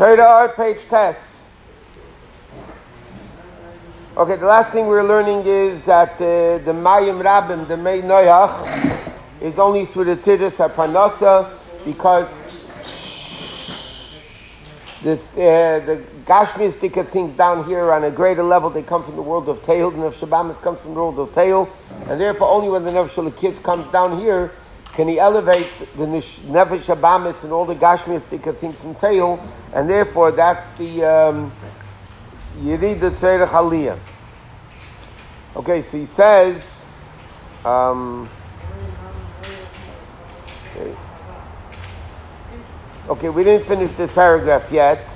Torah, page test. Okay, the last thing we're learning is that the Mayim Rabim, the Mei Noach, is only through the Tiddus HaParnasa because the Gashmistika things down here are on a greater level. They come from the world of Teil. The Nefesh Habamis comes from the world of Teil. And therefore, only when the Nefesh Elokis comes down here can he elevate the Nefesh Habamis and all the Gashmistika things from Teil. And therefore, that's the Yerida Tzerech Aliyah. Okay, so he says, okay, we didn't finish this paragraph yet.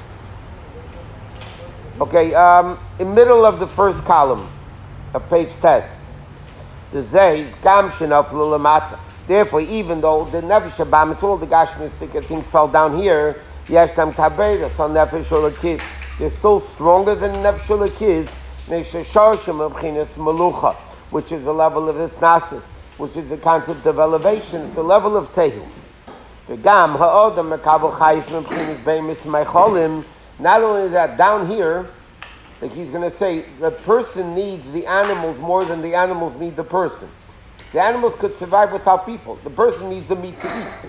Okay, in middle of the first column of page test, the Zay is Gam Shenaf Lulamata. Therefore, even though the Nefesh Habamis, all the Gashmistika things fell down here, Yeshtam Tabeirus on Nefesh Elokis, they're still stronger than Nefesh Elokis, which is the level of Isnasis, which is the concept of elevation. It's the level of Tehu. Not only that, down here, like he's going to say, the person needs the animals more than the animals need the person. The animals could survive without people. The person needs the meat to eat.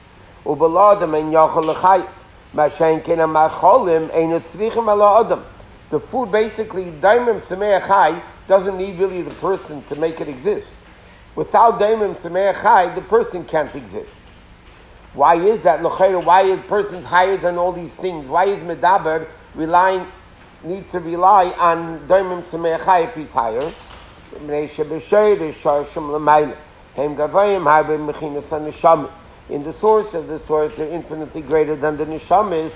The food basically, daimim tzemei chai, doesn't need really the person to make it exist. Without daimim tzemei chai, the person can't exist. Why is that? Why is persons higher than all these things? Why is medaber need to rely on daimim tzemei chai if he's higher? In the source of the source, they're infinitely greater than the neshamis.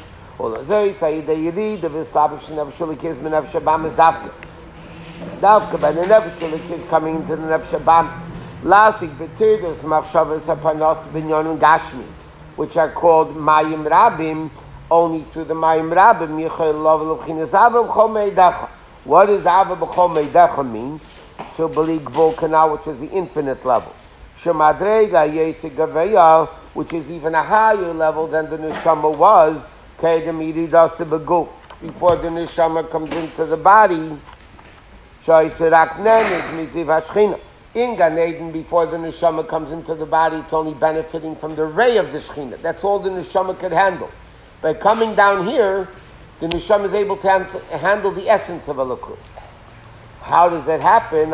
Davka by the Nefesh Elokis coming into the Nefesh Habamis. Lasik b'tirdos machshavas hapanos b'nyonim gashmi, which are called Mayim Rabim. Only through the Mayim Rabim yichol lav l'chinas ava b'chol meidacha. What does ava b'chol meidacha mean? Shubali gvol kanal, which is the infinite level. Shemadrega yesig gaveya, which is even a higher level than the neshama was. Kedem iridasa b'guf, before the neshama comes into the body. In Gan Eden, before the neshama comes into the body, it's only benefiting from the ray of the Shekhinah. That's all the neshama could handle. By coming down here, the neshama is able to handle the essence of Elokus. How does that happen?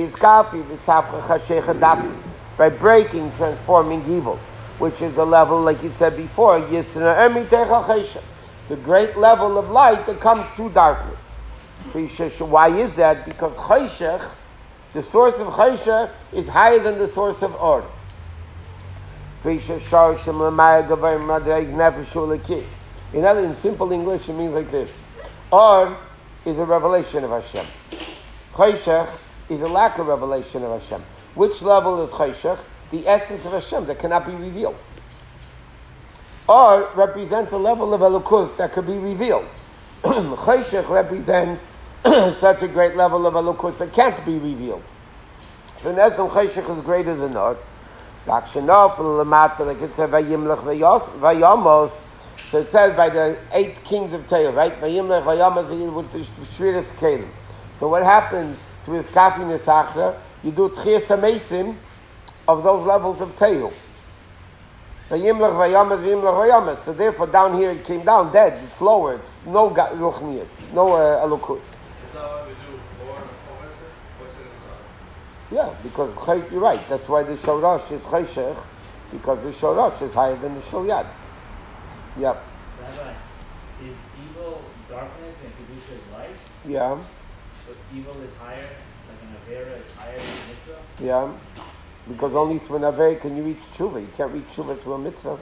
By breaking, transforming evil, which is the level, like you said before, the great level of light that comes through darkness. Why is that? Because Chayshech, the source of Chayshech, is higher than the source of Or. In simple English, it means like this. Or is a revelation of Hashem. Chayshech is a lack of revelation of Hashem. Which level is Chayshech? The essence of Hashem that cannot be revealed. Or represents a level of Elokus that could be revealed. Chayshech represents such a great level of Elokus that can't be revealed. So Nezim Chayshech is greater than Or. Like it says Vayamos. So it says by the 8 kings of Teil, right? Vayimlech Vayamos with the Shviras Kelim. So what happens through his Kafi Nesachra? You do Tchias HaMesim of those levels of Teil. Vayimlech Vayamas, Vayimlech Vayamas. So therefore down here it came down dead. It's lower. It's no Ruchnias, no Elokus. Is that why we do Or? Yeah, because you're right. That's why the Shorash is Chayshech, because the Shorash is higher than the Shoryad. Yep. Rabbi, is evil darkness and Kedusha is light? Yeah. So evil is higher, like an Avera is higher than a Mitzvah? Yeah. Because only through an Avera can you reach Tshuva. You can't reach Tshuva through a Mitzvah.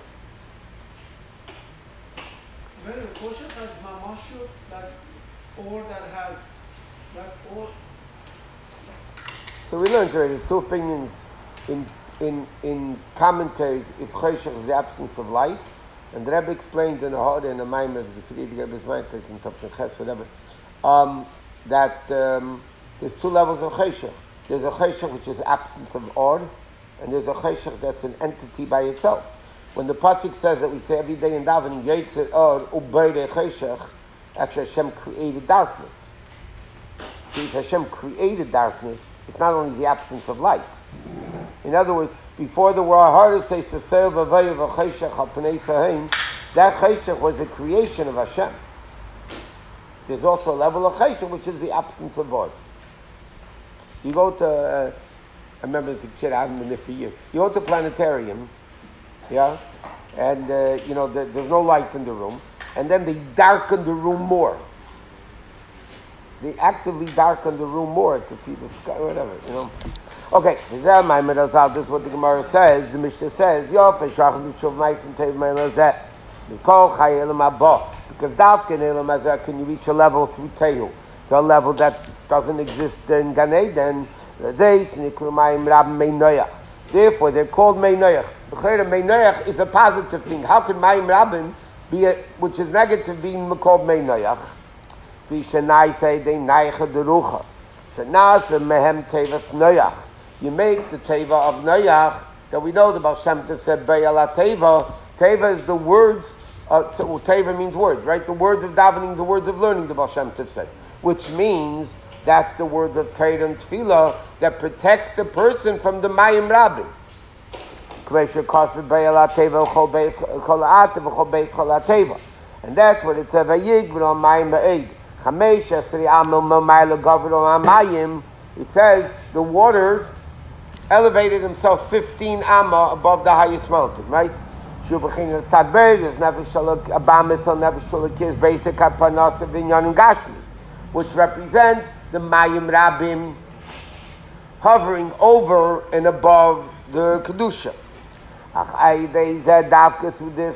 Well, Kosher has Mamashu, like Or that has, like Or. So we learned already, there's 2 opinions in commentaries if Chayshech is the absence of light. And the Rebbe explains in the Hod and the Maimon of the Friedrich Rebbe's mind, in Topshin Ches, whatever, that there's 2 levels of Chayshech. There's a Chayshech which is absence of Or, and there's a Chayshech that's an entity by itself. when the pasuk says that we say every day in davening, Yetzer Or Ubeirei Cheshach, actually Hashem created darkness. If Hashem created darkness, it's not only the absence of light. In other words, before the world, hard to say Seser V'Vei V'Cheshach Al Pnei Saheim, that Cheshach was a creation of Hashem. There's also a level of Cheshach, which is the absence of Or. You go to, I remember as a kid, I haven't been there for years. You go to planetarium, yeah, and there's no light in the room, and then they darken the room more. They actively darken the room more to see the sky, whatever, Okay, this is what the Gemara says. The Mishnah says, because Dafka in Elam Hazeh can you reach a level through Tehu, to a level that doesn't exist in Gan Eden. Therefore, they're called Meinoyach. Meinoyach is a positive thing. How can Mayim Rabim be which is negative, being called Meinoyach? You make the Teva of Noyach, that we know the Baal Shem Tov said, Be'ala Teva. Teva is the words, Teva means words, right? The words of davening, the words of learning, the Baal Shem Tov said. Which means that's the words of Torah and Tefillah that protect the person from the Mayim Rabim. And that's what it says, it says the waters elevated themselves 15 amma above the highest mountain, right? Which represents the Mayim Rabim hovering over and above the Kedusha. Through this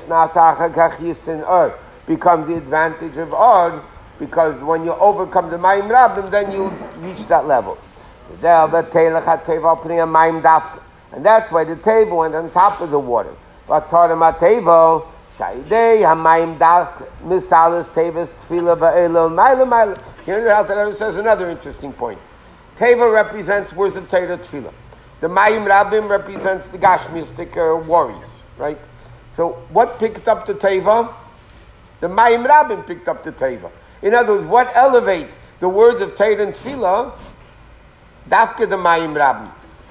becomes the advantage of Or, because when you overcome the Mayim Rabim, then you reach that level. And that's why the table went on top of the water. But here the Alter Rebbe says another interesting point. Teva represents words of Torah Tefillah. The Mayim Rabim represents the Gashmistic worries, right? So what picked up the Teva? The Mayim Rabim picked up the Teva. In other words, what elevates the words of Torah and Tefillah? Dafka the Mayim Rabim.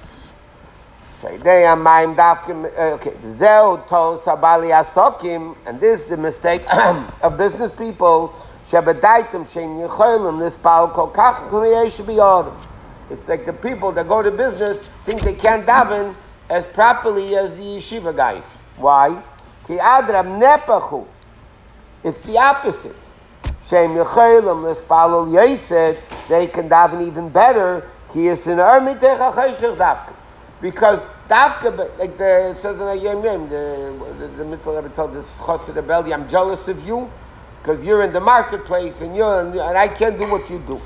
And this is the mistake of business people. It's like the people that go to business think they can't daven as properly as the yeshiva guys. Why? It's the opposite. They can daven even better. Because Dafka, like it says in Ayem Yem, the Mittel ever told this Chassid Rebelli, I'm jealous of you because you're in the marketplace and I can't do what you do.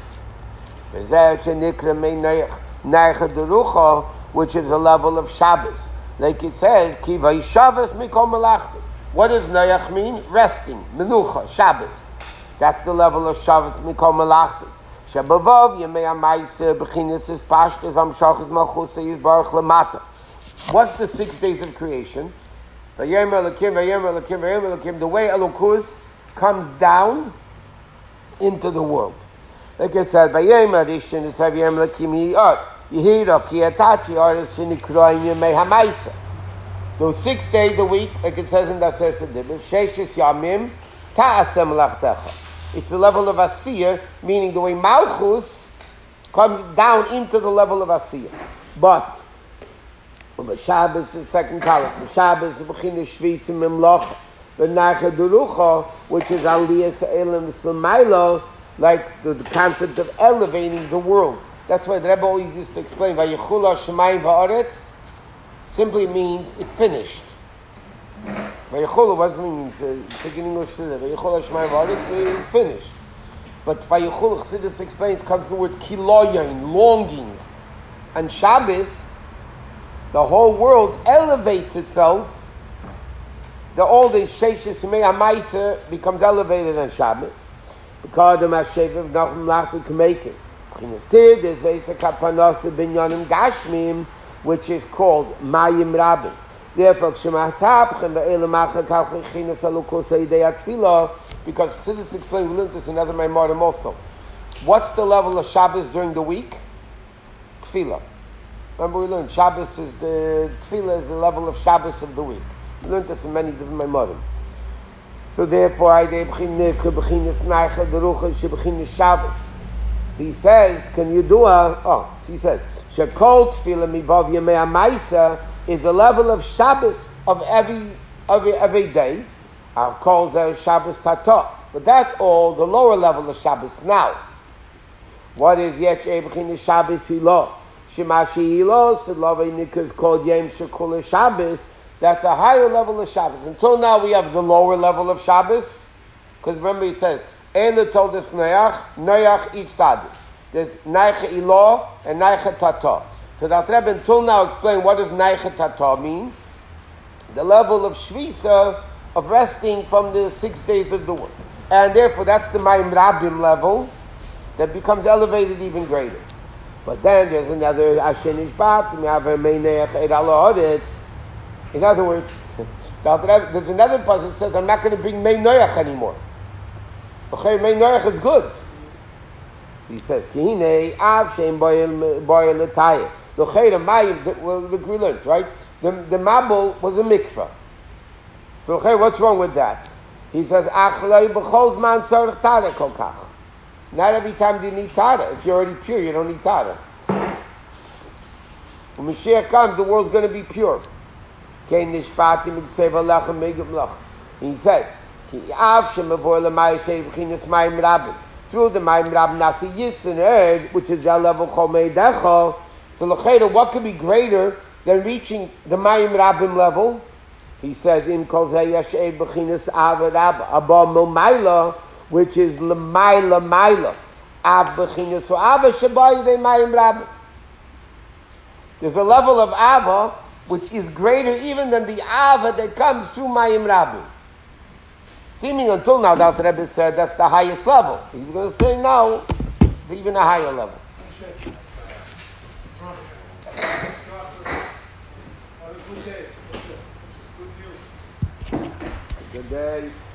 Which is a level of Shabbos. Like it says, Kiva Shabbos Mikol Melachti. What does Noach mean? Resting, Menucha, Shabbos. That's the level of Shabbos Mikol Melachti. Shabavav Yemei HaMaaseh Bechinas is Pashtus V'Amshachas Malchus Yisbarach Lamata. What's the 6 days of creation? Vayem Elokim, Vayem Elokim, Vayem Elokim. The way Elokus comes down into the world. Like it said, Vayem Arishin, it says Vayem Elokim Yiyot. Yehira Ki Atachi Aris Shinikroim Yemei HaMaaseh. Those 6 days a week, like it says in the Aseret Dibur, Sheishis Yamim Ta'aseh Melachtecha. It's the level of Asiyah, meaning the way Malchus comes down into the level of Asiyah. But the Shabbos, the second column, the Shabbos, the Bechina Shvisa Memlocha, the Nacha Durucha, which is Aliyah Sa'elim Slamailo, like the concept of elevating the world. That's why the Rebbe always used to explain, Vayichula Shemayim Va'aretz simply means it's finished. Vayichula, what does it mean? Take in English, Vayichula Shemayim Va'aretz, finished. But Vayichula, Chassidus explains, comes the word kiloyain, longing. And Shabbos, the whole world elevates itself. All the Sheishis Yemei HaMaaseh becomes elevated on Shabbos. Because the Mashev Nachum Lachti K'meikim. Which is called Mayim Rabim. Therefore, because to this explains, we learned this in another Maimorim also. What's the level of Shabbos during the week? Tefillah. Remember we learned Shabbos is the Tefillah is the level of Shabbos of the week. We learned this in many different Maimorim. So therefore, Shabbos. So he says, can you do so he says, Shekol Tefillah Mivav Yemei HaMaisa is a level of Shabbos of every day. I'll call the Shabbos Tata. But that's all the lower level of Shabbos. Now, what is Yesh Ebchin Shabbos Hilo? Shemashi Hilo, Silavei Nikah is called Yem Shekul Shabbos. That's a higher level of Shabbos. Until now we have the lower level of Shabbos. Because remember it says, Eila told us Noach each side. There's Naicha Ilo and Naicha Tata. So the Alter Rebbe until now explained what does Naicha Tata mean. The level of Shvisa, of resting from the 6 days of the week. And therefore that's the Mayim Rabim level that becomes elevated even greater. But then there's another Asher Nishbat, in other words, there's another passage that says, I'm not going to bring Mei Noach anymore. Okay, Mei Noach is good. So he says, Kihine, Av Shem Boyel Letayeh. We learned, right? The Mabul was a mikvah. So okay, what's wrong with that? He says, Achlei b'chol zman tzarich tara kol kach. Not every time do you need tara. If you're already pure, you don't need tara. When Mashiach comes, the world's going to be pure. Kein nishpati miksev alach and megam lach. He says, Ki av shemavor l'mayah shtei b'chinas mayim rabim. Through the mayim rabim nasi yisin erd, which is el level chol meidecho. So l'cheda, what could be greater than reaching the mayim rabim level? He says, "Im kol zeh yashay b'chinas avad abba momayla," which is l'mayla mayla. Av b'chinas so ava shabai de mayim rabim. There's a level of ava which is greater even than the ava that comes through mayim rabim. Seeming until now, the Alter Rebbe said that's the highest level. He's going to say now it's even a higher level. Good day.